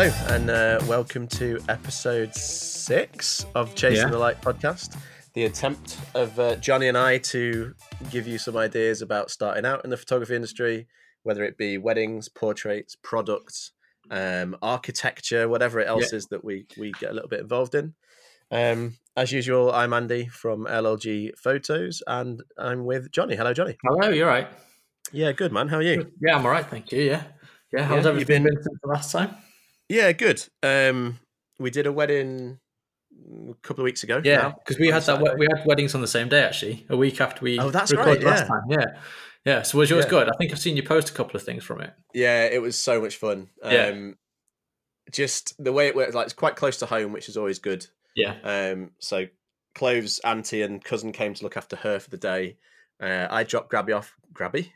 Hello, and welcome to episode 6 of Chasing the Light podcast. The attempt of Johnny and I to give you some ideas about starting out in the photography industry, whether it be weddings, portraits, products, architecture, whatever else is that we get a little bit involved in. As usual, I'm Andy from LLG Photos, and I'm with Johnny. Hello, Johnny. Hello, you're right. Yeah, good, man. How are you? Yeah, I'm all right, thank you. Yeah. How's everything been since the last time? Yeah, good. We did a wedding a couple of weeks ago. Yeah, because we had weddings on the same day, actually, a week after we recorded last time. Yeah. So was yours good? I think I've seen you post a couple of things from it. Yeah, it was so much fun. Just the way it works, like it's quite close to home, which is always good. Yeah. So Clove's auntie and cousin came to look after her for the day. I dropped Gabby off. Grabby?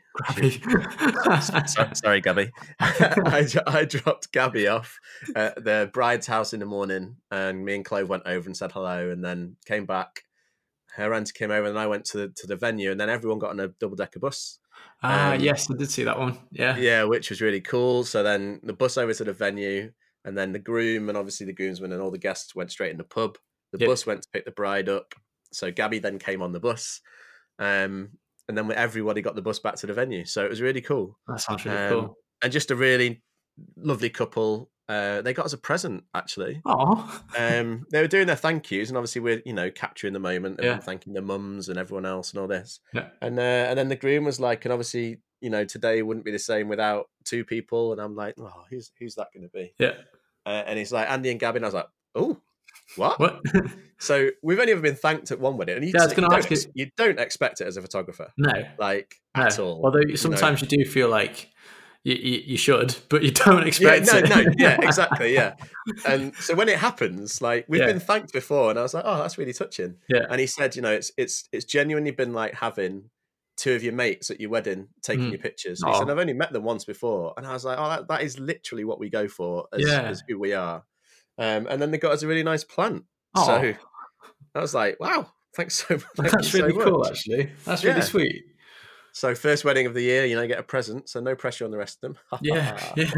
Sorry, Gabby. I dropped Gabby off at the bride's house in the morning, and me and Clove went over and said hello, and then came back. Her auntie came over, and I went to the venue, and then everyone got on a double-decker bus. Yes, I did see that one. Yeah, which was really cool. So then the bus over to the venue, and then the groom and obviously the groomsmen and all the guests went straight in the pub. The bus went to pick the bride up. So Gabby then came on the bus. And then everybody got the bus back to the venue. So it was really cool. That sounds really cool. And just a really lovely couple. They got us a present, actually. Oh. They were doing their thank yous, and obviously we're, capturing the moment and thanking the mums and everyone else and all this. Yeah. And then the groom was like, and obviously, today wouldn't be the same without two people. And I'm like, oh, who's that going to be? Yeah. And he's like, Andy and Gabby. And I was like, oh, what? So we've only ever been thanked at one wedding, and you don't expect it as a photographer, at all. Although sometimes you do feel like you should, but you don't expect it. Yeah, exactly, yeah. And so when it happens, like we've been thanked before, and I was like, oh, that's really touching. Yeah. And he said, it's genuinely been like having two of your mates at your wedding taking your pictures. He said, I've only met them once before, and I was like, oh, that is literally what we go for as who we are. And then they got us a really nice plant. So I was like, wow, thanks so much. That's really cool, actually. That's really sweet. So first wedding of the year, get a present. So no pressure on the rest of them. Yeah.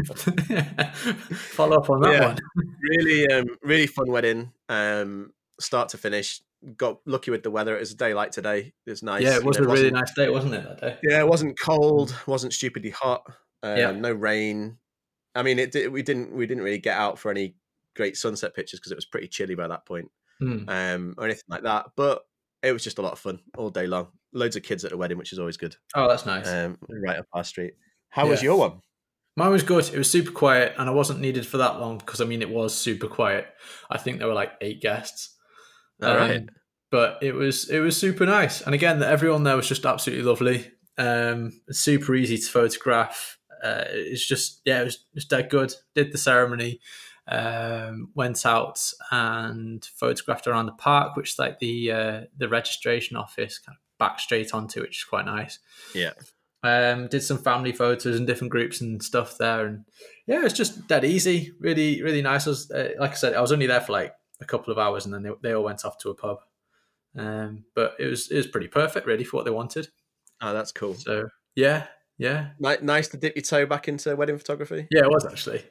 Follow up on that one. Really fun wedding. Start to finish. Got lucky with the weather. It was a day like today. It was nice. Yeah, it was a really nice day, wasn't it, that day? Yeah, it wasn't cold. Wasn't stupidly hot. No rain. I mean, we didn't really get out for any great sunset pictures because it was pretty chilly by that point. Or anything like that, but it was just a lot of fun all day long. Loads of kids at the wedding, which is always good. Oh, that's nice. Right up our street. How was your one? Mine was good. It was super quiet, and I wasn't needed for that long because it was super quiet. I think there were like 8 guests. All right. But it was super nice, and again, everyone there was just absolutely lovely. Super easy to photograph. It's just it was dead good. Did the ceremony. Went out and photographed around the park, which is like the registration office, kind of back straight onto, which is quite nice. Yeah. Did some family photos and different groups and stuff there, and it's just dead easy, really, really nice. Like I said, I was only there for like a couple of hours, and then they all went off to a pub. But it was pretty perfect, really, for what they wanted. Oh, that's cool. So yeah. Nice to dip your toe back into wedding photography. Yeah, it was actually.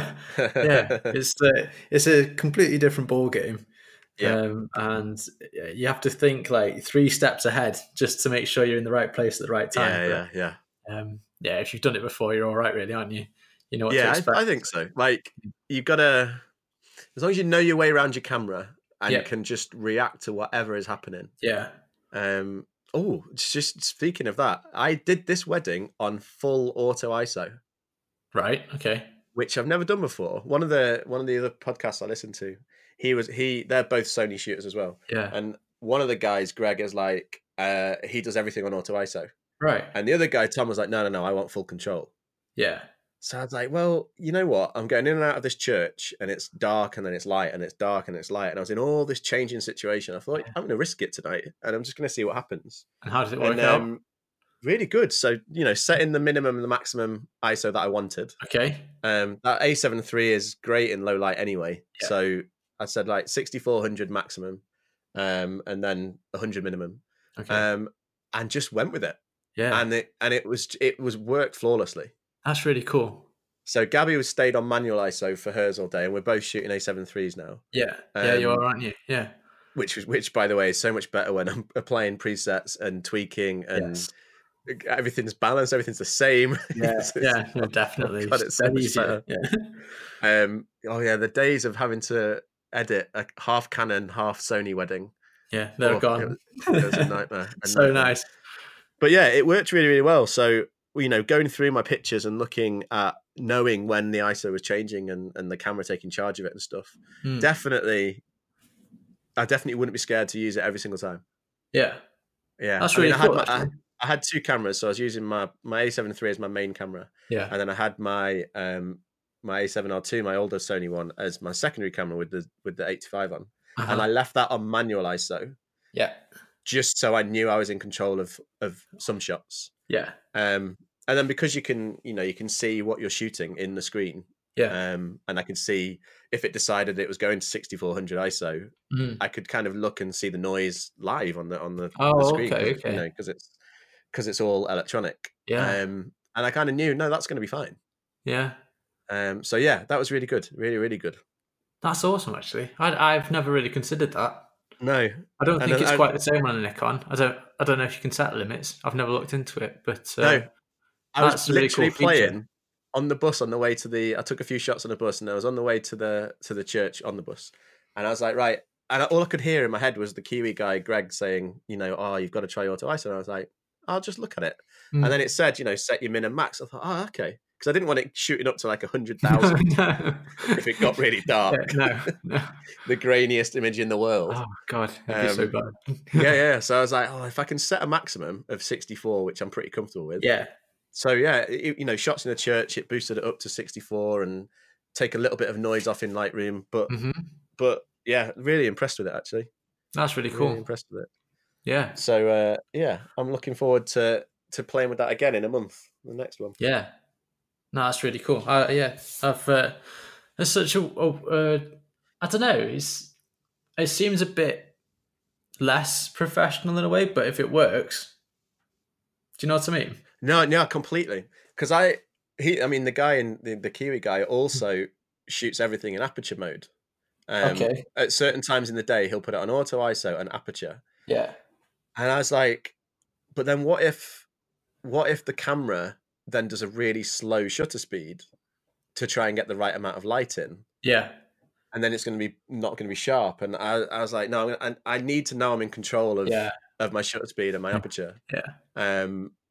It's a completely different ball game. Yeah. And you have to think like 3 steps ahead just to make sure you're in the right place at the right time. Yeah. If you've done it before, you're all right, really, aren't you? You know what to expect. I think so. Like you've got to, as long as you know your way around your camera and you can just react to whatever is happening. Yeah. Oh, just speaking of that, I did this wedding on full auto ISO. Right. Okay. Which I've never done before. One of the other podcasts I listened to, they're both Sony shooters as well. Yeah. And one of the guys, Greg, is like, he does everything on auto ISO. Right. And the other guy, Tom, was like, no, I want full control. Yeah. So I was like, well, you know what? I'm going in and out of this church, and it's dark, and then it's light, and it's dark, and it's light. And I was in all this changing situation. I thought, I'm going to risk it tonight, and I'm just going to see what happens. And how did it work out? Really good. So, setting the minimum and the maximum ISO that I wanted. Okay. That A7 III is great in low light anyway. Yeah. So I said like 6400 maximum, and then 100 minimum. Okay. And just went with it. Yeah. And it was worked flawlessly. That's really cool. So Gabby was stayed on manual ISO for hers all day, and we're both shooting A7 III's now. Yeah, you are, aren't you? Yeah. Which by the way is so much better when I'm applying presets and tweaking and Yes. everything's balanced, everything's the same. Yeah, definitely. God, It's it's so dead much easier. better. Yeah. Oh yeah, the days of having to edit a half Canon, half Sony wedding. Yeah, they're gone. It was a nightmare. So nice. But yeah, it worked really, really well. So, going through my pictures and looking at knowing when the ISO was changing and the camera taking charge of it and stuff, I definitely wouldn't be scared to use it every single time. Yeah. Yeah. That's really cool. I had two cameras, so I was using my A7 III as my main camera. Yeah. And then I had my my A7R2, my older Sony one, as my secondary camera with the 85 on. And I left that on manual ISO. Yeah. Just so I knew I was in control of some shots. Yeah. And then because you can see what you're shooting in the screen. Yeah. And I could see if it decided it was going to 6400 ISO, I could kind of look and see the noise live on the screen. Okay. Because it's all electronic. Yeah. And I kind of knew, no, that's going to be fine. Yeah. So yeah, that was really good. Really, really good. That's awesome, actually. I've never really considered that. No, I don't think it's quite the same on a Nikon. I don't know if you can set limits. I've never looked into it, but no, I was literally really cool playing on the bus on the way to I took a few shots on the bus, and I was on the way to the church on the bus, and I was like, right, and all I could hear in my head was the Kiwi guy Greg saying, oh, you've got to try auto ISO, and I was like, I'll just look at it, and then it said, set your min and max. I thought, oh, okay. Because I didn't want it shooting up to like 100,000 if it got really dark. No. The grainiest image in the world. Oh God, it'd be so bad. yeah. So I was like, if I can set a maximum of 64, which I'm pretty comfortable with. Yeah. So yeah, shots in the church, it boosted it up to 64 and take a little bit of noise off in Lightroom. But yeah, really impressed with it actually. That's really cool. Really impressed with it. Yeah. So I'm looking forward to playing with that again in a month. The next one. Yeah. No, that's really cool. Yeah, there's such a I don't know. It seems a bit less professional in a way, but if it works, do you know what I mean? No, completely. Because the guy in the Kiwi guy also shoots everything in aperture mode. Okay. At certain times in the day, he'll put it on auto ISO and aperture. Yeah. And I was like, but then what if the camera then does a really slow shutter speed to try and get the right amount of light in? Yeah. And then it's not going to be sharp. And I was like, no, I need to know I'm in control of my shutter speed and my aperture. Yeah.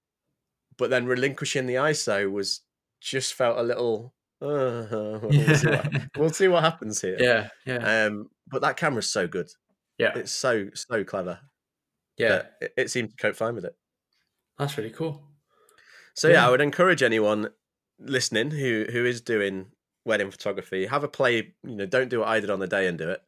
But then relinquishing the ISO just felt a little. We'll see what happens here. Yeah. But that camera's so good. Yeah. It's so clever. Yeah. It seemed to cope fine with it. That's really cool. So yeah, I would encourage anyone listening who is doing wedding photography, have a play. Don't do what I did on the day and do it,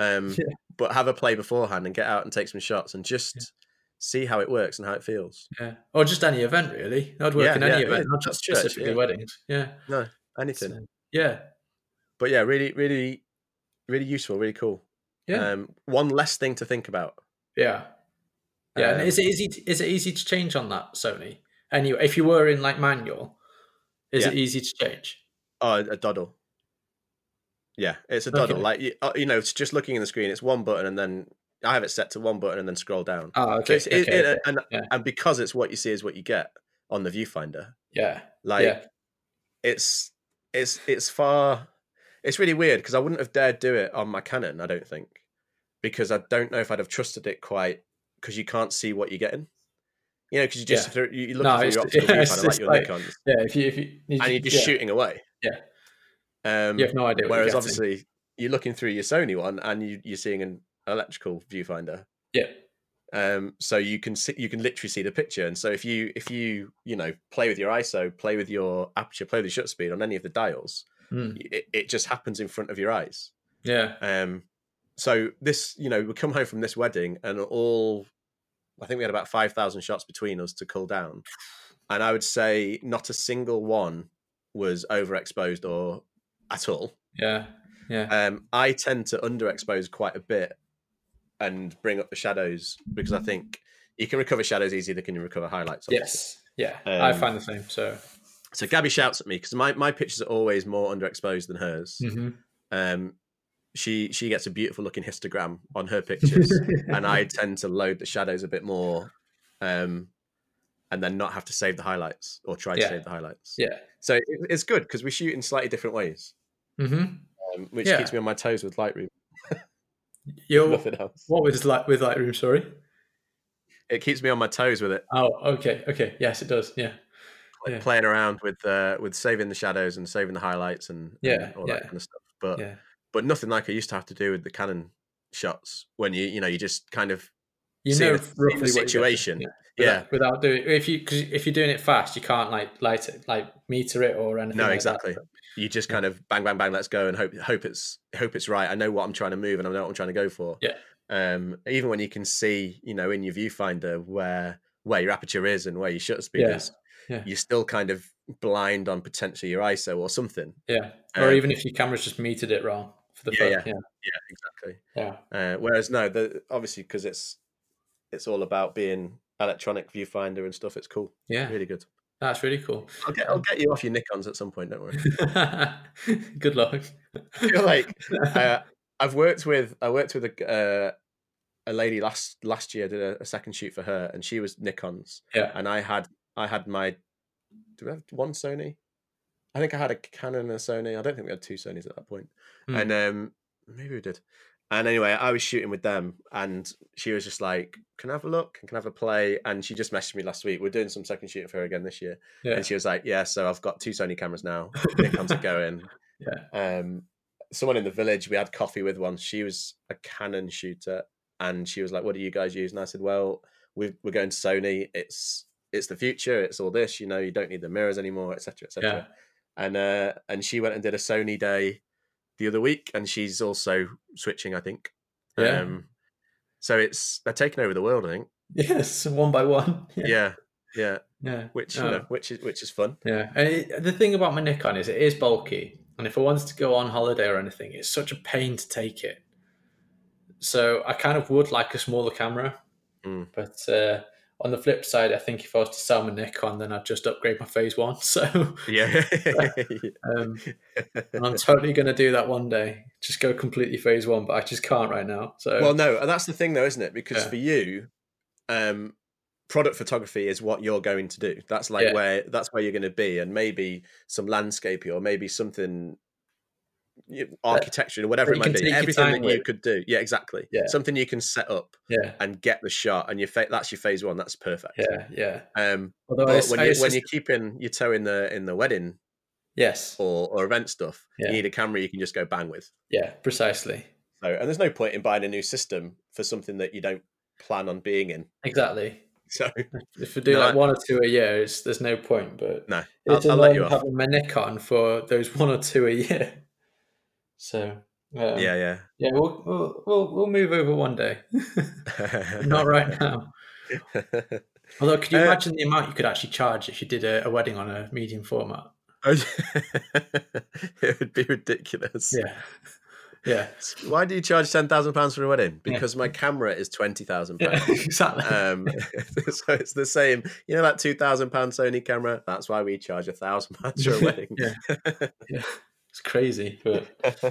but have a play beforehand and get out and take some shots and just see how it works and how it feels. Yeah, or just any event really. I'd work in any event, not just specifically weddings. Yeah, no, anything. So, yeah, but yeah, really, really, really useful, really cool. Yeah, one less thing to think about. Yeah. And is it easy to change on that Sony? Anyway, if you were in like manual, is it easy to change? Oh, a doddle. Yeah, it's a doddle. Okay. Like it's just looking in the screen. It's one button, and then I have it set to one button, and then scroll down. Oh, okay. So and because it's what you see is what you get on the viewfinder. Yeah. Like it's far. It's really weird because I wouldn't have dared do it on my Canon. I don't think, because I don't know if I'd have trusted it quite, because you can't see what you're getting. Because you just you look through your optical viewfinder like your Nikon. Yeah, if you and you're just shooting away. Yeah. You have no idea. Whereas obviously you're looking through your Sony one and you're seeing an electrical viewfinder. Yeah. So you can literally see the picture. And so if you play with your ISO, play with your aperture, play with your shutter speed on any of the dials, it just happens in front of your eyes. Yeah. So this, we come home from this wedding and I think we had about 5,000 shots between us to cull down. And I would say not a single one was overexposed or at all. Yeah. I tend to underexpose quite a bit and bring up the shadows because I think you can recover shadows easier than you can recover highlights. Obviously. Yes. Yeah. I find the same. So So Gabby shouts at me because my pictures are always more underexposed than hers. She gets a beautiful looking histogram on her pictures, and I tend to load the shadows a bit more, and then not have to save the highlights or try to save the highlights. Yeah. So it's good because we shoot in slightly different ways, which keeps me on my toes with Lightroom. Nothing else. What with Lightroom? Sorry. It keeps me on my toes with it. Oh, okay. Yes, it does. Yeah. Playing around with saving the shadows and saving the highlights and all that kind of stuff. But nothing like I used to have to do with the Canon shots when you just kind of roughly the situation. Without doing, if you're doing it fast, you can't light it, meter it or anything. No, like exactly. That. You just kind of bang, bang, bang. Let's go and hope it's right. I know what I'm trying to move and I know what I'm trying to go for. Yeah. Even when you can see, in your viewfinder where your aperture is and where your shutter speed is, you're still kind of blind on potentially your ISO or something. Yeah. Or even if your camera's just metered it wrong for the first. Yeah, exactly. Yeah. Whereas no, obviously because it's all about being electronic viewfinder and stuff. It's cool. Yeah, really good. That's really cool. I'll get you off your Nikons at some point. Don't worry. Good luck. I feel like I worked with a lady last year. I did a second shoot for her, and she was Nikons. Yeah, and I had my. Do we have one Sony? I think I had a Canon and a Sony. I don't think we had two Sonys at that point. And maybe we did. And anyway, I was shooting with them, and she was just like, "Can I have a look? Can I have a play?" And she just messaged me last week. We're doing some second shooting for her again this year, and she was like, "Yeah, so I've got two Sony cameras now. Nikon's are going." Someone in the village we had coffee with once. She was a Canon shooter, and she was like, "What do you guys use?" And I said, "Well, we're going to Sony. It's the future. It's all this. You don't need the mirrors anymore, etc., etc." And she went and did a Sony day the other week, and she's also switching, I think. So they're taking over the world, I think. Yes, one by one. Yeah. Which is fun. Yeah, and the thing about my Nikon is it is bulky, and if I wanted to go on holiday or anything, it's such a pain to take it. So I kind of would like a smaller camera, but on the flip side, I think if I was to sell my Nikon, then I'd just upgrade my Phase 1. So and I'm totally going to do that one day. Just go completely Phase 1, but I just can't right now. So well, no, and that's the thing, though, isn't it? Because for you, product photography is what you're going to do. That's where you're going to be, and maybe some landscaping or maybe something. Architecture or whatever it might be, everything that you could do, exactly. Something you can set up, and get the shot, and that's your Phase 1. That's perfect. But when you're keeping your toe in the wedding, or event stuff, you need a camera you can just go bang with. Precisely. So, and there's no point in buying a new system for something that you don't plan on being in. Exactly. So if we do one or two a year, there's no point. But no, I'll let you off. Having my Nikon for those one or two a year. So we'll move over one day. Not right now. Although, could you imagine the amount you could actually charge if you did a wedding on a medium format? It would be ridiculous. Yeah. Why do you charge £10,000 for a wedding? Because my camera is £20,000. Exactly. So it's the same. That £2,000 Sony camera. That's why we charge £1,000 for a wedding. It's crazy, but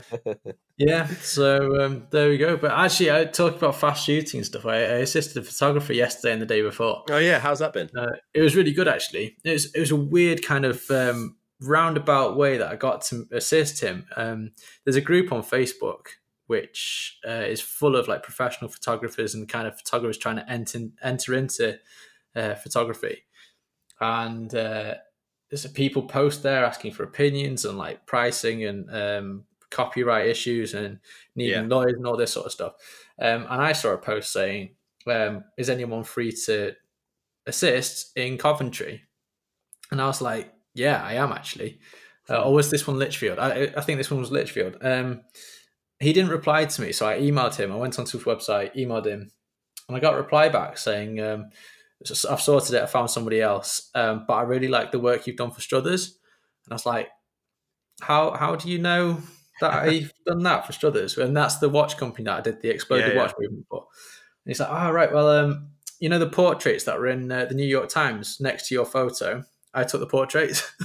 so there we go. But actually, I talked about fast shooting and stuff. I assisted a photographer yesterday and the day before. Oh yeah, how's that been? It was really good, actually. It was a weird kind of roundabout way that I got to assist him. There's a group on Facebook which is full of professional photographers and kind of photographers trying to enter into photography, and there's people post there asking for opinions on pricing and copyright issues and needing lawyers and all this sort of stuff. And I saw a post saying, is anyone free to assist in Coventry? And I was like, yeah, I am actually. Or was this one Lichfield? I think this one was Lichfield. He didn't reply to me, so I emailed him. I went onto his website, emailed him, and I got a reply back saying, I've sorted it, I found somebody else, but I really like the work you've done for Struthers. And I was like, how do you know that I've done that for Struthers? And that's the watch company that I did the Exploded Watch movement for. And he's like, right, well, the portraits that were in the New York Times next to your photo, I took the portraits.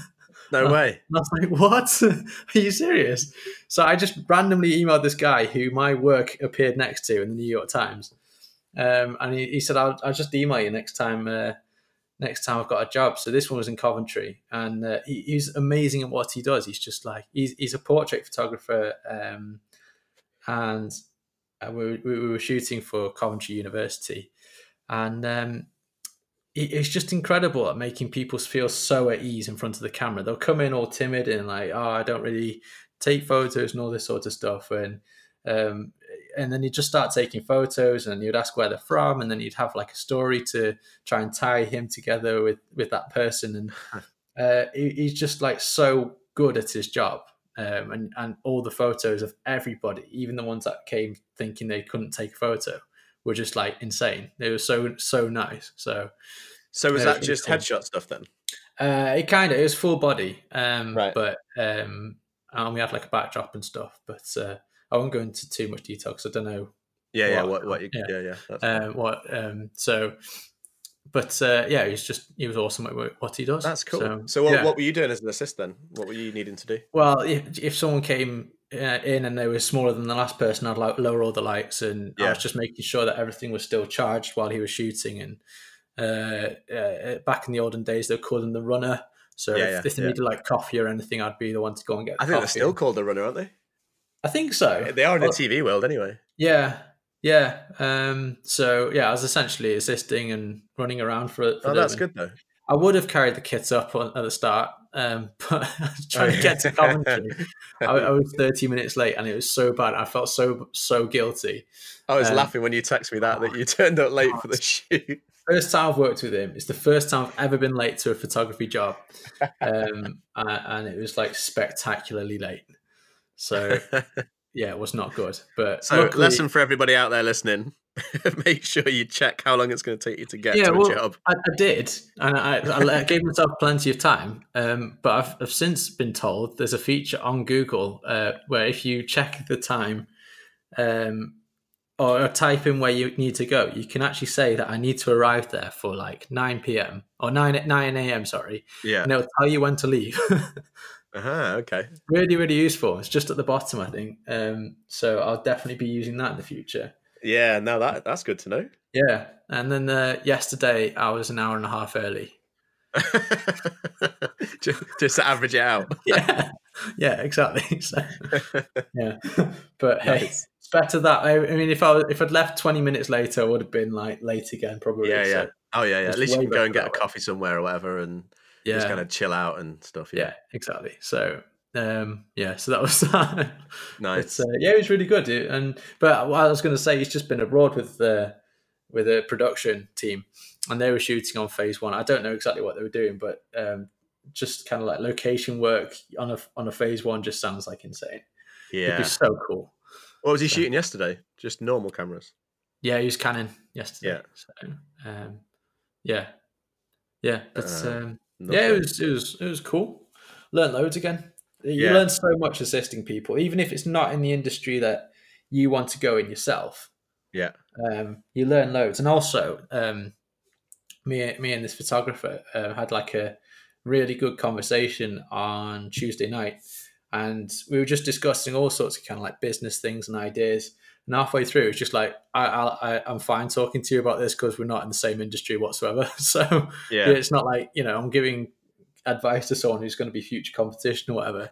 No way. And I was like, what? Are you serious? So I just randomly emailed this guy who my work appeared next to in the New York Times. And he said, I'll just email you next time I've got a job. So this one was in Coventry, and he's amazing at what he does. He's just like, he's a portrait photographer, and we were shooting for Coventry University, and it's just incredible at making people feel so at ease in front of the camera. They'll come in all timid and like, oh, I don't really take photos and all this sort of stuff. And then you'd just start taking photos and you'd ask where they're from. And then you'd have like a story to try and tie him together with that person. And he's just like so good at his job. And all the photos of everybody, even the ones that came thinking they couldn't take a photo, were just like insane. They were so nice. So was that just cool headshot stuff then? It was full body, right? But and we had like a backdrop and stuff. But I won't go into too much detail because I don't know. He was awesome at what he does. That's cool. So what were you doing as an assist then? What were you needing to do? Well, if someone came in and they were smaller than the last person, I'd like lower all the lights, and I was just making sure that everything was still charged while he was shooting. And back in the olden days, they called him the runner. So if they needed like coffee or anything, I'd be the one to go and get. I think they're still called the runner, aren't they? I think so. They are in the TV world anyway. Yeah. So I was essentially assisting and running around for them. That's good though. I would have carried the kits up at the start, but I was trying to get to Coventry. I was 30 minutes late, and it was so bad. I felt so guilty. I was laughing when you texted me that you turned up late for the shoot. First time I've worked with him. It's the first time I've ever been late to a photography job, and it was like spectacularally late. So it was not good. But so luckily, lesson for everybody out there listening: make sure you check how long it's going to take you to get to a job. I did, and I gave myself plenty of time. But I've since been told there's a feature on Google where if you check the time, or type in where you need to go, you can actually say that I need to arrive there for like 9 p.m. or 9 a.m. Sorry, and it'll tell you when to leave. Okay. Really, really useful. It's just at the bottom, I think. So I'll definitely be using that in the future. Yeah, no, that's good to know. Yeah, and then yesterday I was an hour and a half early. just to average it out. Yeah, exactly. So, but hey, it's better that. I mean, if I'd left 20 minutes later, I would have been like late again, probably. Yeah. So At least you can go and get a coffee somewhere or whatever, and just kind of chill out and stuff. Yeah, exactly. So so that was that. Nice. But, it was really good. But what I was going to say, he's just been abroad with a production team, and they were shooting on phase 1. I don't know exactly what they were doing, but just kind of like location work on a phase 1 just sounds like insane. Yeah, it'd be so cool. What was he shooting yesterday? Just normal cameras? Yeah, he was Canon yesterday. Yeah. But it was cool. Learned loads again. You learn so much assisting people, even if it's not in the industry that you want to go in yourself. Yeah. You learn loads. And also, me and this photographer had like a really good conversation on Tuesday night, and we were just discussing all sorts of kind of like business things and ideas. And halfway through, it's just like, I'm fine talking to you about this because we're not in the same industry whatsoever. So it's not like, I'm giving advice to someone who's going to be future competition or whatever.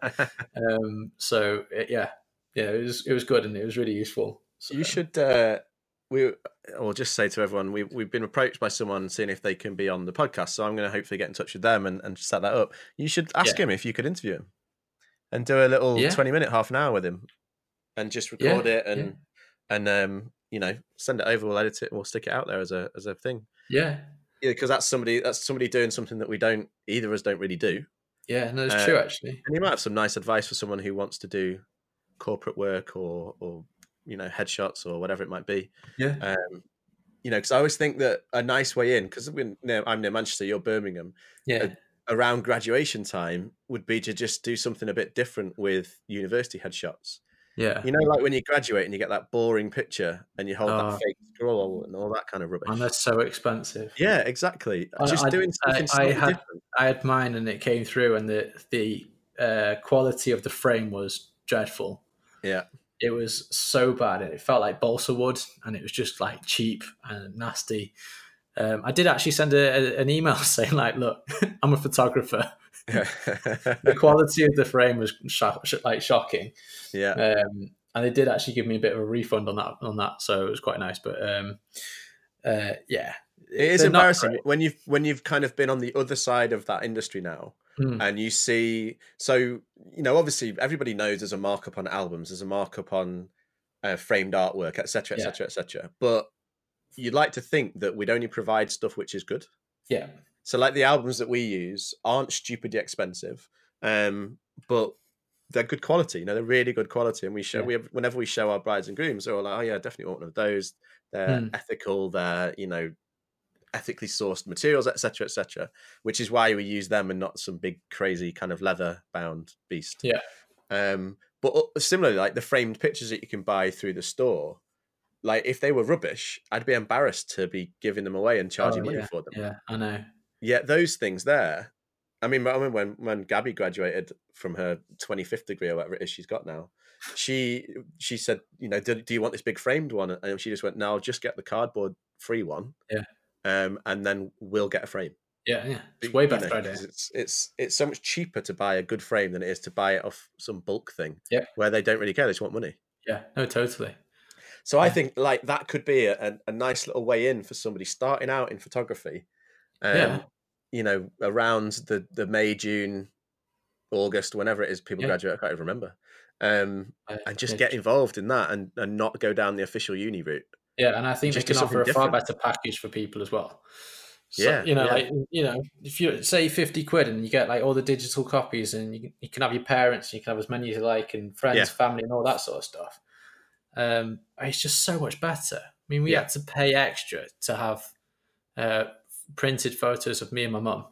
It was good, and it was really useful. So, you should, I'll just say to everyone, we've been approached by someone seeing if they can be on the podcast. So I'm going to hopefully get in touch with them and set that up. You should ask him if you could interview him and do a little 20-minute, half an hour with him and just record it and send it over. We'll edit it and we'll stick it out there as a thing. Yeah. Yeah, because that's somebody doing something that either of us don't really do. Yeah, no, it's true actually. And you might have some nice advice for someone who wants to do corporate work or headshots or whatever it might be. Yeah. Because I always think that a nice way in, because I'm near Manchester, you're Birmingham. Yeah. Around graduation time would be to just do something a bit different with university headshots. Yeah. You know, like when you graduate and you get that boring picture and you hold that Oh, fake scroll and all that kind of and they're rubbish. so expensive. Yeah, exactly. I, Just I, doing something I slightly had different. I had mine and it came through, and the quality of the frame was dreadful. Yeah. It was so bad. It felt like balsa wood, and it was just like cheap and nasty. I did actually send an email saying like, "Look, I'm a photographer. The quality of the frame was shocking." Yeah. And they did actually give me a bit of a refund on that, so it was quite nice. But yeah, It is they're not embarrassing great. when you've kind of been on the other side of that industry now, Mm, and you see. So obviously, everybody knows there's a markup on albums, there's a markup on framed artwork, etc., yeah, etc., etc. But you'd like to think that we'd only provide stuff which is good. yeah, So, like the albums that we use aren't stupidly expensive, but they're good quality. They're really good quality, and yeah. whenever we show our brides and grooms, they're all like, "Oh yeah, definitely want one of those." They're Mm, ethical. They're ethically sourced materials, etc., etc. Which is why we use them and not some big crazy kind of leather bound beast. yeah. But similarly, like the framed pictures that you can buy through the store, like if they were rubbish, I'd be embarrassed to be giving them away and Oh charging money yeah, for them. yeah. I know. Yet those things there, I mean, when Gabby graduated from her 25th degree or whatever it is she's got now, she said, do you want this big framed one? And she just went, no, I'll just get the cardboard free one, Yeah, and then we'll get a frame. yeah, yeah. It's way better idea. Because it's so much cheaper to buy a good frame than it is to buy it off some bulk thing Yeah, where they don't really care, they just want money. yeah. No, totally. So I Yeah, think like that could be a nice little way in for somebody starting out in photography. yeah, Around the May, June, August, whenever it is people yeah. graduate, I can't even remember. And just Yeah, get involved in that and not go down the official uni route. yeah, and I think they Just do can offer something a far different. better package for people as well. So Yeah, yeah, if you say 50 quid and you get like all the digital copies, and you can have your parents, you can have as many as you like, and friends, yeah, family, and all that sort of stuff. It's just so much better. I mean, we yeah. had to pay extra to have uh, printed photos of me and my mum.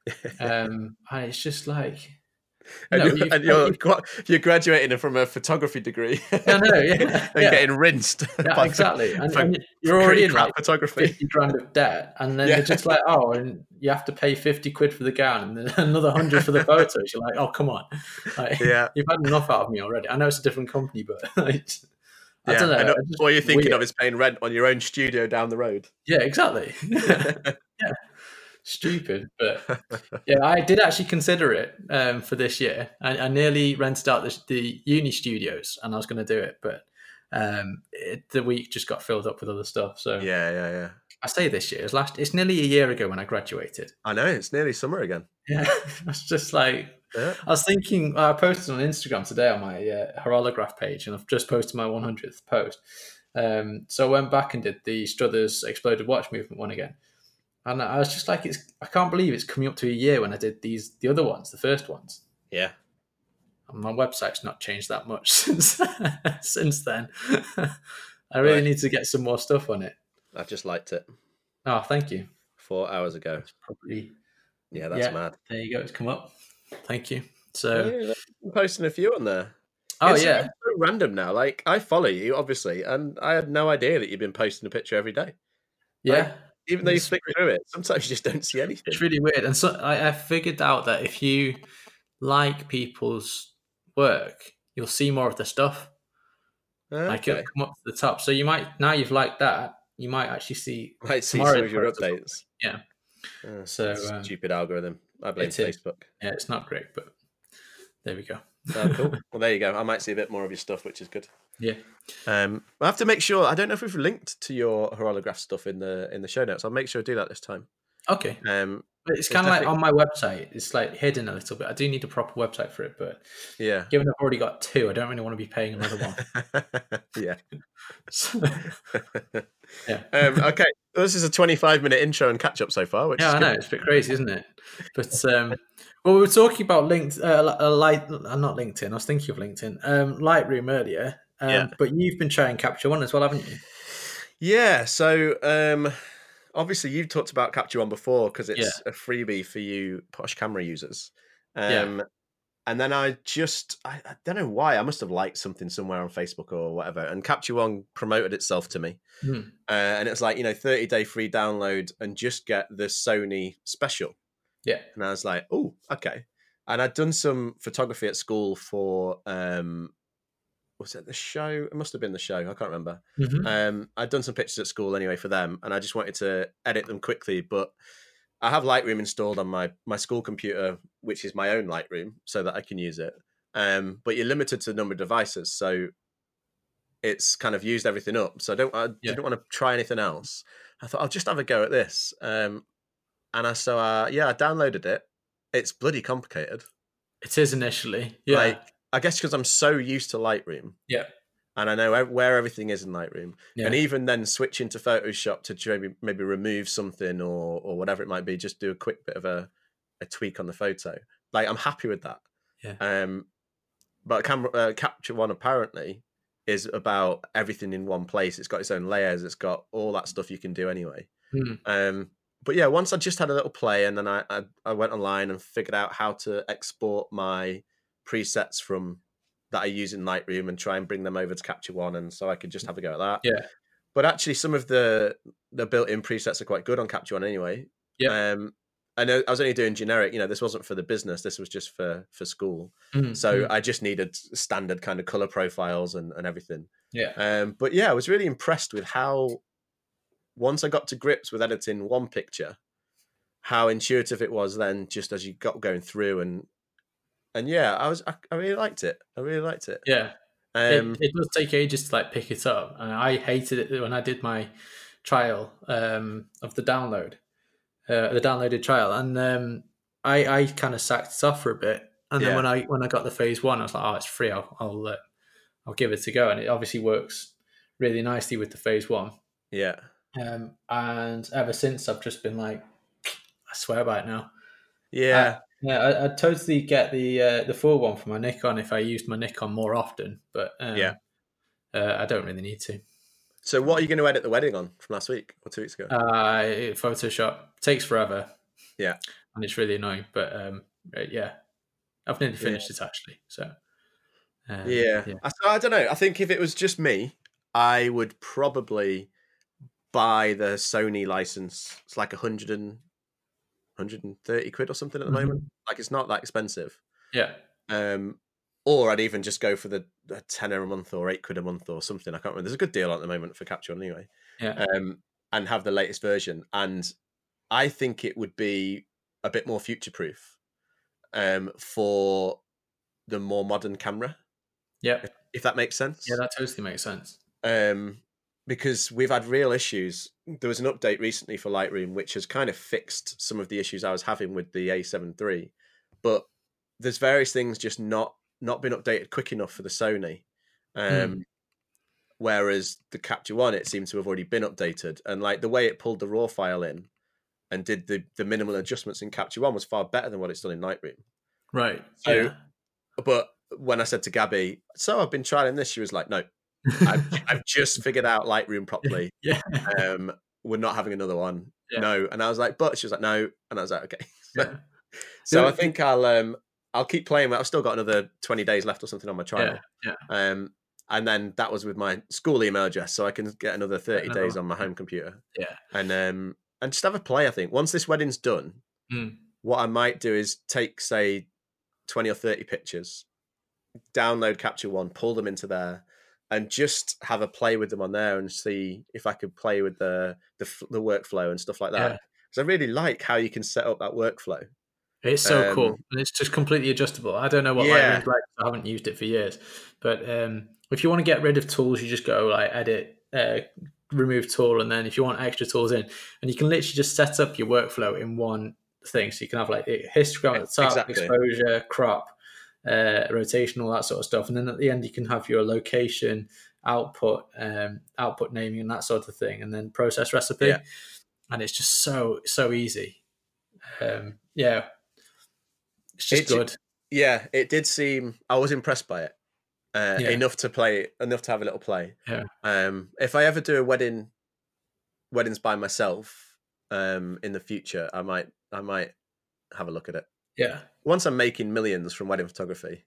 And it's just like, And you've you're graduating from a photography degree I know, yeah, and yeah. getting rinsed Yeah, by exactly. for And you're already pretty in crap like photography. 50 grand of debt. And then Yeah, they're just like, oh, and you have to pay 50 quid for the gown and then another 100 for the photos. You're like, oh, come on. Like, yeah, you've had enough out of me already. I know it's a different company, but like, I don't yeah. know. And It's just all you're thinking weird. of is paying rent on your own studio down the road. Yeah, exactly. Yeah. Stupid. But yeah, I did actually consider it for this year. I nearly rented out the uni studios and I was going to do it, but the week just got filled up with other stuff. So Yeah, yeah, yeah. I say this year. It's nearly a year ago when I graduated. I know, it's nearly summer again. Yeah, I was just like, Yeah. I was thinking. I posted on Instagram today on my Horolograph page, and I've just posted my 100th post. So I went back and did the Struthers Exploded Watch Movement one again, and I was just like, I can't believe it's coming up to a year when I did the other ones, the first ones. Yeah. And my website's not changed that much since then. I really Right. need to get some more stuff on it. I've just liked it Oh, thank you. 4 hours ago. Probably. Yeah, that's mad. There you go. It's come up. Thank you. So, Yeah, I'm posting a few on there. oh It's yeah, so random now. Like I follow you, obviously, and I had no idea that you've been posting a picture every day. Like, yeah. even though you It's, flick through it, sometimes you just don't see anything. it's really weird. And so I figured out that if you like people's work, you'll see more of the stuff. Like it'll Okay. come up to the top. So you might, now you've liked that, you might actually see Might see tomorrow's some of your photo. updates. Yeah. Oh, So stupid algorithm. I blame it is. Facebook. Yeah, it's not great, but there we go. Oh, cool. Well, there you go. I might see a bit more of your stuff, which is good. Yeah. I have to make sure. I don't know if we've linked to your horolograph stuff in the show notes. I'll make sure to do that this time. Okay. But it's It's kind of like definitely- on my website. It's like hidden a little bit. I do need a proper website for it, but Yeah. given I've already got two, I don't really want to be paying another one. Yeah. So, yeah. Okay. Well, this is a 25-minute intro and catch up so far, which Yeah, is I good. know it's a bit crazy, isn't it? But well, we were talking about not LinkedIn. I was thinking of LinkedIn, Lightroom earlier. Yeah. But you've been trying Capture One as well, haven't you? Yeah. So obviously you've talked about Capture One before because it's a freebie for you posh camera users. Yeah. and then I don't know why, I must have liked something somewhere on Facebook or whatever, and Capture One promoted itself to me. And it's like, 30-day free download and just get the Sony special. Yeah. And I was like, oh, okay. And I'd done some photography at school for, was it the show? It must have been the show. I can't remember. I'd done some pictures at school anyway for them, and I just wanted to edit them quickly. But I have Lightroom installed on my school computer, which is my own Lightroom, so that I can use it. But you're limited to the number of devices, so it's kind of used everything up. So I didn't want to try anything else. I thought I'll just have a go at this. I downloaded it. It's bloody complicated. It is initially. Yeah. Like, I guess because I'm so used to Lightroom. Yeah. And I know where everything is in Lightroom. Yeah. And even then switching to Photoshop to maybe remove something or whatever it might be, just do a quick bit of a tweak on the photo. Like, I'm happy with that. Yeah. But Capture One apparently is about everything in one place. It's got its own layers. It's got all that stuff you can do anyway. But yeah, once I just had a little play, and then I went online and figured out how to export my presets from that I use in Lightroom and try and bring them over to Capture One, and so I could just have a go at that. Yeah. But actually, some of the built-in presets are quite good on Capture One anyway. Yeah. I know I was only doing generic. This wasn't for the business. This was just for school. So I just needed standard kind of color profiles and everything. Yeah. But yeah, I was really impressed with how, once I got to grips with editing one picture, how intuitive it was then, just as you got going through, and yeah, I really liked it. Yeah. It does take ages to like pick it up, and I hated it when I did my trial of the downloaded trial, and I kind of sacked it off for a bit, and then when I got the phase one, I was like, oh, it's free. I'll give it a go, and it obviously works really nicely with the phase one. Yeah. And ever since, I've just been like, I swear by it now. Yeah. I'd totally get the full one for my Nikon if I used my Nikon more often, but I don't really need to. So what are you going to edit the wedding on from last week or 2 weeks ago? Photoshop. Takes forever. Yeah. And it's really annoying, but I've nearly finished it actually. So I don't know. I think if it was just me, I would probably buy the Sony license. It's like 130 quid or something at the moment. Like, it's not that expensive. Yeah. Or I'd even just go for the £10 a month or £8 a month or something. I can't remember. There's a good deal at the moment for Capture One anyway. Yeah. And have the latest version. And I think it would be a bit more future-proof for the more modern camera. Yeah. If that makes sense. Yeah, that totally makes sense. Because we've had real issues. There was an update recently for Lightroom, which has kind of fixed some of the issues I was having with the A7 III. But there's various things just not been updated quick enough for the Sony. Whereas the Capture One, it seemed to have already been updated. And like the way it pulled the RAW file in and did the minimal adjustments in Capture One was far better than what it's done in Lightroom. Right. So, but when I said to Gabby, so I've been trying this, she was like, no, I've just figured out Lightroom properly. Yeah. We're not having another one. Yeah. No. And I was like, but she was like, no. And I was like, okay. Yeah. So I think I'll keep playing. I've still got another 20 days left or something on my trial. Yeah. And then that was with my school email address, so I can get another 30 days on my home computer. Yeah. And just have a play, I think. Once this wedding's done, what I might do is take, say, 20 or 30 pictures, download Capture One, pull them into there, and just have a play with them on there and see if I could play with the workflow and stuff like that. Because I really like how you can set up that workflow. It's so cool. And it's just completely adjustable. I don't know what Lightroom's like. I haven't used it for years. But if you want to get rid of tools, you just go like edit, remove tool, and then if you want extra tools in, and you can literally just set up your workflow in one thing. So you can have like histogram at the top, exposure, crop, rotation, all that sort of stuff. And then at the end, you can have your location, output naming, and that sort of thing, and then process recipe. Yeah. And it's just so easy. It's just good. Yeah, it did seem. I was impressed by it. Enough to have a little play. Yeah. If I ever do a weddings by myself, in the future, I might have a look at it. Yeah. once I'm making millions from wedding photography,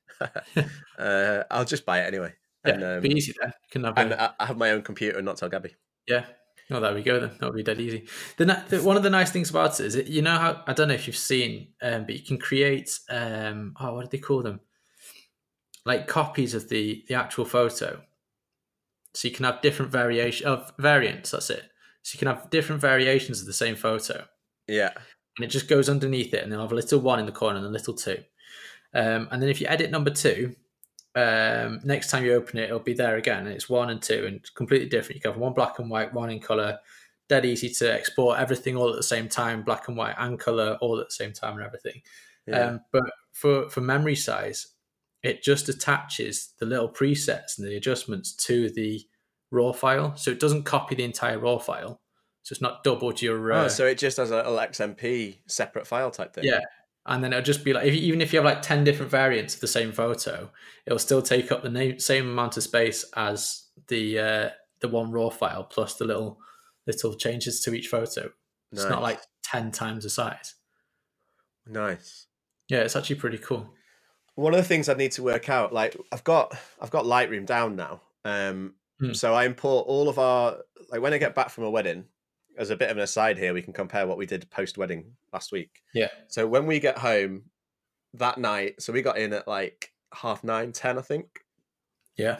I'll just buy it anyway. Yeah, it'd be easy then. You can have And I have my own computer and not tell Gabby. Yeah. Oh, there we go then. That'll be dead easy. One of the nice things about it is, you know how, I don't know if you've seen, but you can create, what do they call them? Like copies of the actual photo. So you can have different variants, that's it. So you can have different variations of the same photo. Yeah. And it just goes underneath it, and they'll have a little 1 in the corner and a little 2. And then if you edit number 2, next time you open it, it'll be there again, and it's 1 and 2 and completely different. You can have 1 black and white, 1 in color, dead easy to export everything all at the same time, black and white and color all at the same time and everything. Yeah. But for memory size, it just attaches the little presets and the adjustments to the raw file, so it doesn't copy the entire raw file, so it's not doubled your so it just has a little XMP separate file type thing. Yeah. And then it'll just be like, even if you have like 10 different variants of the same photo, it'll still take up the same amount of space as the one raw file, plus the little changes to each photo. It's not like 10 times the size. Nice. Yeah, it's actually pretty cool. One of the things I need to work out, like I've got Lightroom down now. So I import all of our, like when I get back from a wedding, as a bit of an aside here, we can compare what we did post-wedding last week. Yeah. So when we get home that night, so we got in at like 9:30, 10, I think. Yeah.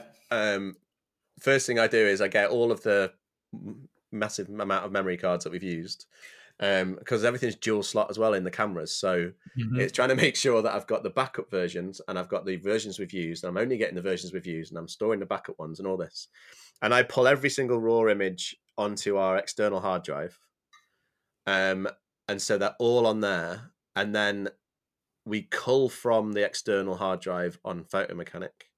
First thing I do is I get all of the massive amount of memory cards that we've used, because everything's dual slot as well in the cameras. So it's trying to make sure that I've got the backup versions and I've got the versions we've used. And I'm only getting the versions we've used and I'm storing the backup ones and all this. And I pull every single raw image onto our external hard drive. And so they're all on there. And then we cull from the external hard drive on Photo Mechanic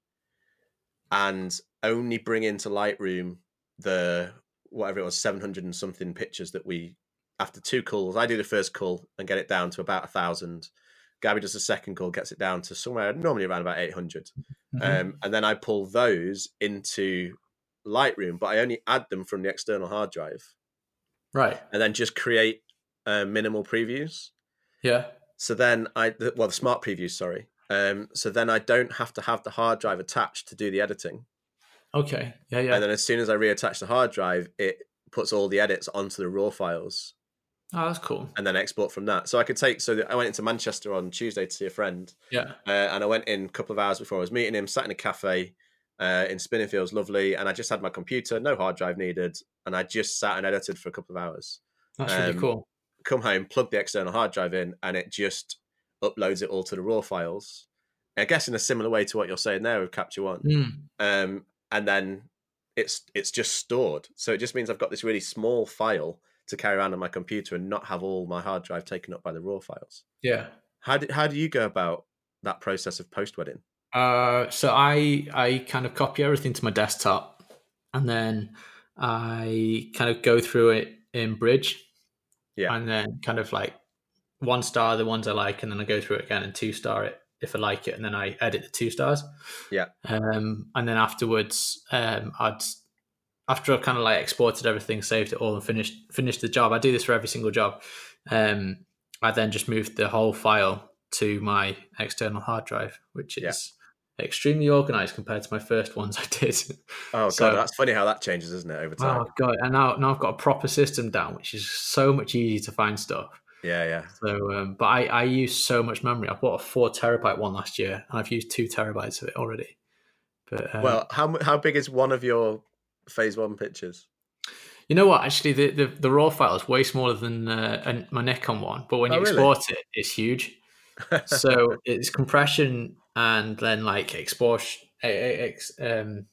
and only bring into Lightroom the, whatever it was, 700 and something pictures that we, after 2 culls, I do the first cull and get it down to about 1,000. Gabby does the second cull, gets it down to somewhere normally around about 800. And then I pull those into Lightroom, but I only add them from the external hard drive. Right. And then just create minimal previews. Yeah. So then the smart previews, sorry. So then I don't have to have the hard drive attached to do the editing. Okay. Yeah. And then as soon as I reattach the hard drive, it puts all the edits onto the raw files. Oh, that's cool. And then export from that. So I could I went into Manchester on Tuesday to see a friend. Yeah. And I went in a couple of hours before I was meeting him, sat in a cafe in Spinningfields, lovely. And I just had my computer, no hard drive needed. And I just sat and edited for a couple of hours. That's really cool. Come home, plug the external hard drive in, and it just uploads it all to the raw files. I guess in a similar way to what you're saying there with Capture One. And then it's just stored. So it just means I've got this really small file to carry around on my computer and not have all my hard drive taken up by the raw files. Yeah. How do you go about that process of post-wedding? So I kind of copy everything to my desktop, and then I kind of go through it in Bridge. Yeah. And then kind of like 1-star the ones I like, and then I go through it again and 2-star it if I like it, and then I edit the 2 stars. Yeah. And then afterwards, after I've kind of like exported everything, saved it all, and finished the job. I do this for every single job. I then just moved the whole file to my external hard drive, which is extremely organized compared to my first ones I did. Oh god, that's funny how that changes, isn't it, over time? Oh god, and now I've got a proper system down, which is so much easier to find stuff. Yeah. So, but I use so much memory. I bought a 4 terabyte one last year, and I've used 2 terabytes of it already. But well, how big is one of your phase 1 pictures? You know what? Actually, the raw file is way smaller than my Nikon one. But when you export it, it's huge. So it's compression and then like export. When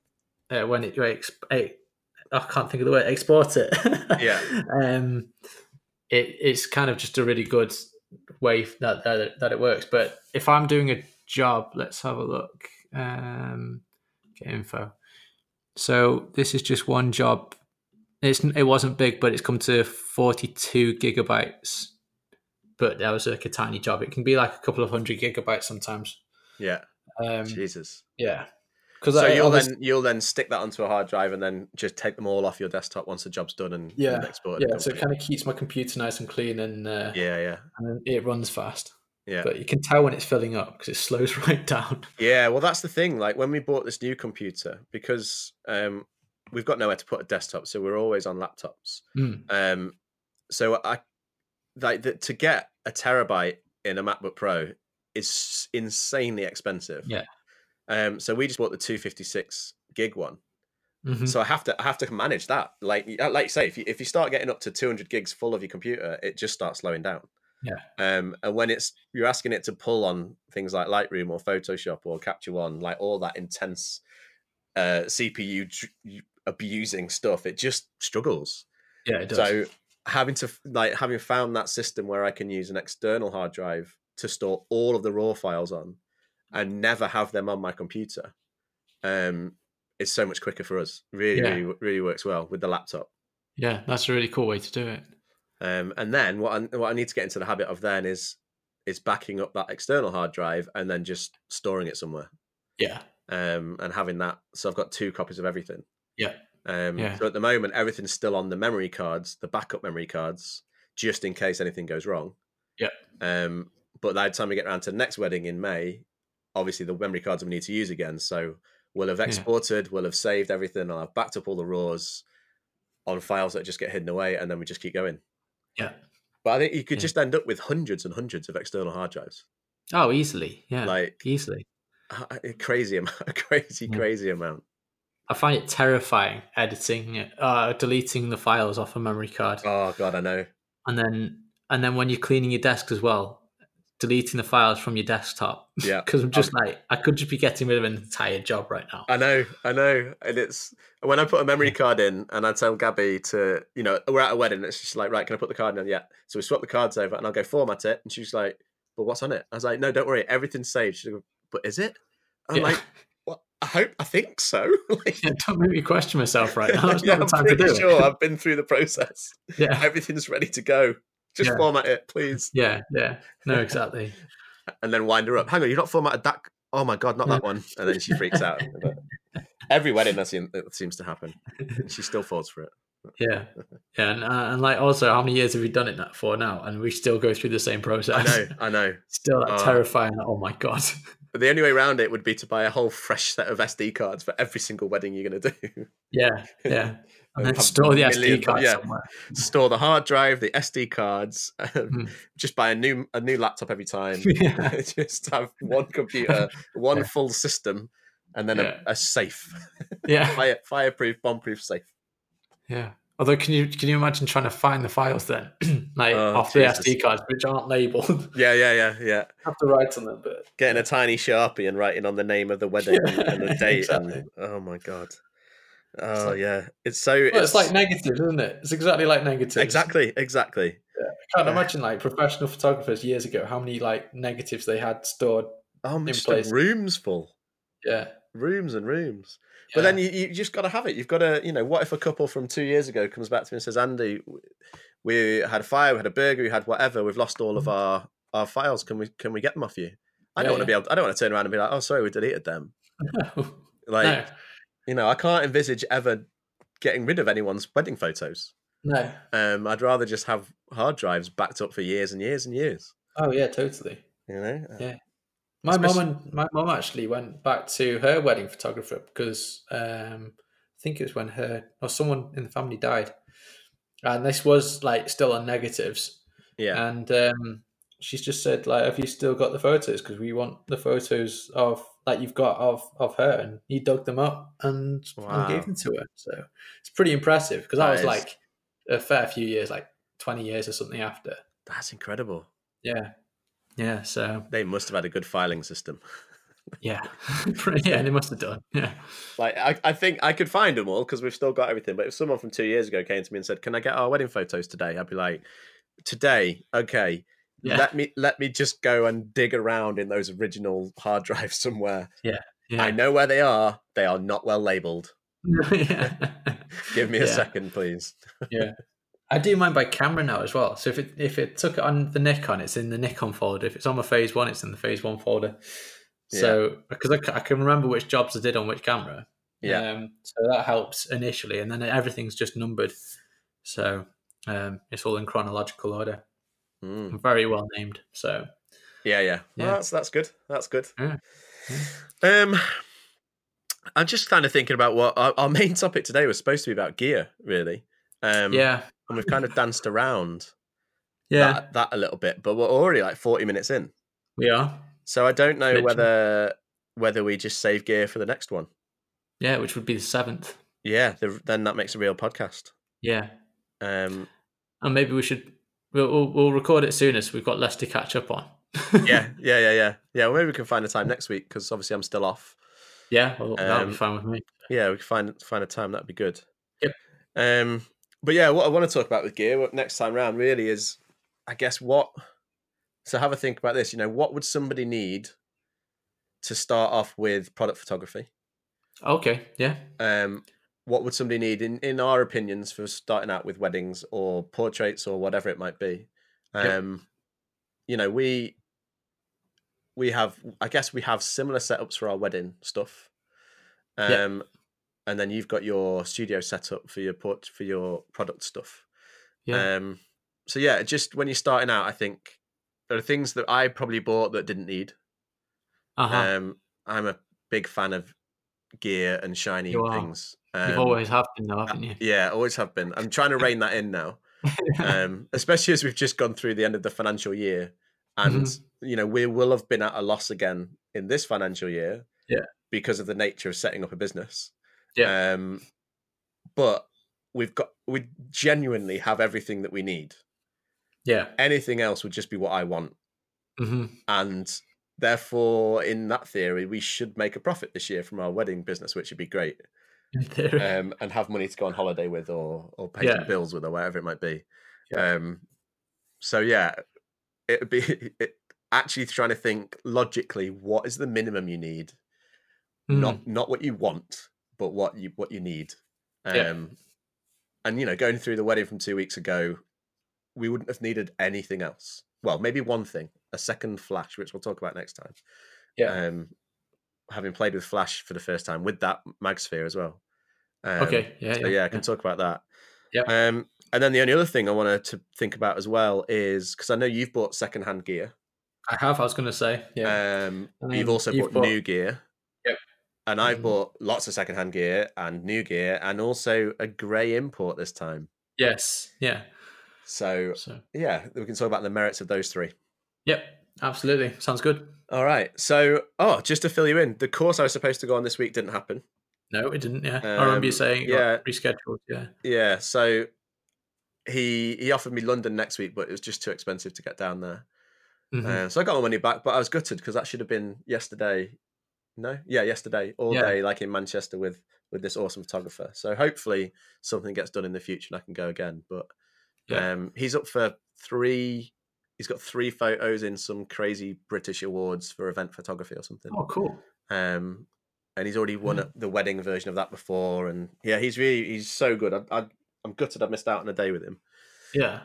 I can't think of the word. Export it. Yeah. It's kind of just a really good way that it works. But if I'm doing a job, let's have a look. Get info. So this is just one job. It wasn't big, but it's come to 42 gigabytes. But that was like a tiny job. It can be like a couple of 100 gigabytes sometimes. Yeah. Jesus. Yeah. So you'll then stick that onto a hard drive and then just take them all off your desktop once the job's done and export it. Yeah, so it kind of keeps my computer nice and clean and and then it runs fast. Yeah. But you can tell when it's filling up because it slows right down. Yeah, well, that's the thing. Like when we bought this new computer, because we've got nowhere to put a desktop, so we're always on laptops. Mm. So I like to get a terabyte in a MacBook Pro is insanely expensive. Yeah. So we just bought the 256 gig one. Mm-hmm. So I have to manage that. Like you say, if you start getting up to 200 gigs full of your computer, it just starts slowing down. Yeah. And when you're asking it to pull on things like Lightroom or Photoshop or Capture One, like all that intense CPU abusing stuff, it just struggles. Yeah, it does. So having found that system where I can use an external hard drive to store all of the raw files on and never have them on my computer, it's so much quicker for us. Really works well with the laptop. Yeah, that's a really cool way to do it. And then what I need to get into the habit of then is backing up that external hard drive and then just storing it somewhere. Yeah. And having that, so I've got 2 copies of everything. Yeah. So at the moment, everything's still on the memory cards, the backup memory cards, just in case anything goes wrong. Yeah. But by the time we get around to the next wedding in May, obviously the memory cards we need to use again. So we'll have exported, we'll have saved everything, I'll have backed up all the RAWs on files that just get hidden away, and then we just keep going. Yeah. But I think you could just end up with hundreds and hundreds of external hard drives. Oh, easily. Yeah. Like easily. A crazy amount, crazy amount. I find it terrifying editing, deleting the files off a memory card. Oh God, I know. And then when you're cleaning your desk as well, deleting the files from your desktop. Yeah. Because I'm just I could just be getting rid of an entire job right now. I know. And it's when I put a memory card in and I tell Gabby to, we're at a wedding, it's just like, right, can I put the card in? Yeah. So we swap the cards over and I'll go format it. And she's like, but what's on it? I was like, no, don't worry. Everything's saved. She's like, but is it? I'm like, well, I think so. Don't make me question myself right now. It's not the time I'm to do pretty sure it. I've been through the process. Yeah. Everything's ready to go. Just format it, please. Yeah. No, exactly. And then wind her up. Hang on, you've not formatted that. Oh my God, not that one. And then she freaks out. But every wedding that seems to happen. And she still falls for it. Yeah. And like also, how many years have we done it for now? And we still go through the same process. I know. Still terrifying. Oh my God. But the only way around it would be to buy a whole fresh set of SD cards for every single wedding you're going to do. Yeah. And then store the SD cards somewhere. Store the hard drive, the SD cards. Just buy a new laptop every time. Just have one computer, one full system, and then a safe. Yeah. Fireproof, bomb-proof safe. Yeah. Although, can you imagine trying to find the files then, off the SD cards which aren't labeled? Yeah. Have to write on them, but getting a tiny Sharpie and writing on the name of the wedding and the date. Exactly. And oh my God. Oh yeah, it's so. Well, it's like negatives, isn't it? It's exactly like negatives. Exactly. Yeah. I can't imagine like professional photographers years ago how many like negatives they had stored in place. Rooms full. Yeah, rooms and rooms. But then you just got to have it. You've got to, what if a couple from 2 years ago comes back to me and says, Andy, we had a fire, we had a burger, we had whatever. We've lost all of our files. Can we get them off you? I don't want to turn around and be like, oh, sorry, we deleted them. No. I can't envisage ever getting rid of anyone's wedding photos. No. I'd rather just have hard drives backed up for years and years and years. Oh yeah, totally. Yeah. My mum actually went back to her wedding photographer because I think it was when someone in the family died, and this was like still on negatives. Yeah, and she's just said like, "Have you still got the photos? Because we want the photos of like you've got of her." And he dug them up and gave them to her. So it's pretty impressive because that was like a fair few years, like 20 years or something after. That's incredible. Yeah, so they must have had a good filing system. Yeah, they must have done. Yeah, like I think I could find them all because we've still got everything. But if someone from 2 years ago came to me and said, "Can I get our wedding photos today?" I'd be like, "Today, okay. Yeah. Let me just go and dig around in those original hard drives somewhere. Yeah. I know where they are. They are not well labeled. Give me a second, please." Yeah. I do mine by camera now as well. So if it took it on the Nikon, it's in the Nikon folder. If it's on my Phase 1, it's in the Phase 1 folder. So because I can remember which jobs I did on which camera. Yeah. So that helps initially, and then everything's just numbered. So it's all in chronological order. Very well named. So Yeah. Well, that's good. That's good. Yeah. Yeah. I'm just kind of thinking about what our main topic today was supposed to be about gear, really. Yeah. And we've kind of danced around Yeah. that a little bit, but we're already like 40 minutes in. We are. So I don't know Literally. whether we just save gear for the next one. Yeah, which would be the 7th. Yeah, then that makes a real podcast. Yeah. And maybe we'll record it sooner, so we've got less to catch up on. Yeah. Well, maybe we can find a time next week because obviously I'm still off. Yeah, well, that would be fine with me. Yeah, we can find a time. That'd be good. Yep. But yeah, what I want to talk about with gear next time round really is, I guess, so have a think about this. What would somebody need to start off with product photography? Okay. Yeah. What would somebody need in our opinions for starting out with weddings or portraits or whatever it might be? We have, I guess we have similar setups for our wedding stuff. And then you've got your studio setup for your product stuff. Yeah. So yeah, just when you're starting out, I think there are things that I probably bought that didn't need. I'm a big fan of gear and shiny things. You've always have been, though, haven't you? Yeah, always have been. I'm trying to rein that in now. Especially as we've just gone through the end of the financial year, and we will have been at a loss again in this financial year. Yeah. Because of the nature of setting up a business. Yeah. But we genuinely have everything that we need. Yeah. Anything else would just be what I want. And therefore, in that theory, we should make a profit this year from our wedding business, which would be great. In theory. And have money to go on holiday with or pay some bills with or whatever it might be. Yeah. So yeah, it would be actually trying to think logically, what is the minimum you need? Not what you want, but what you need. And going through the wedding from 2 weeks ago, we wouldn't have needed anything else. Well, maybe one thing, a second flash, which we'll talk about next time. Yeah. Having played with flash for the first time with that Magsphere as well. Okay. Yeah. So yeah, I can talk about that. Yeah. And then the only other thing I wanted to think about as well is, because I know you've bought secondhand gear. I have. I was going to say. Yeah. You've also bought new gear. Yep. And I've bought lots of secondhand gear and new gear, and also a grey import this time. Yes. Yeah. So yeah, we can talk about the merits of those three. Yep. Absolutely. Sounds good. All right. So, just to fill you in, the course I was supposed to go on this week didn't happen. No, it didn't. Yeah. I remember you saying it got rescheduled. Yeah. Yeah. So he offered me London next week, but it was just too expensive to get down there. So I got my money back, but I was gutted because that should have been yesterday. No, yeah, yesterday, all day, like in Manchester with this awesome photographer. So hopefully something gets done in the future and I can go again. But he's up for 3. He's got 3 photos in some crazy British awards for event photography or something. Oh, cool. And he's already won the wedding version of that before. And yeah, he's so good. I'm gutted I missed out on a day with him. Yeah.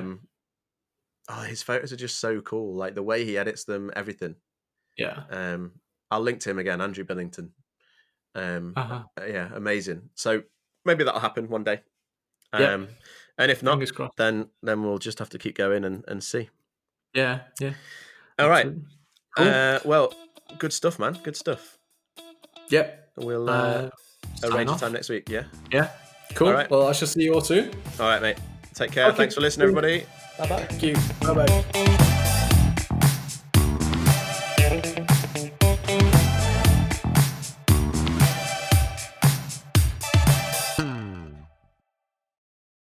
His photos are just so cool. Like the way he edits them, everything. Yeah. I'll link to him again, Andrew Billington. Yeah, amazing. So maybe that'll happen one day. And if not, then we'll just have to keep going and see. Yeah. All right. Cool. Well, good stuff, man. Good stuff. Yep. We'll arrange a time next week. Yeah. Yeah. Cool. All right. Well, I shall see you all soon. All right, mate. Take care. Okay. Thanks for listening, everybody. Bye-bye. Thank you. Bye-bye.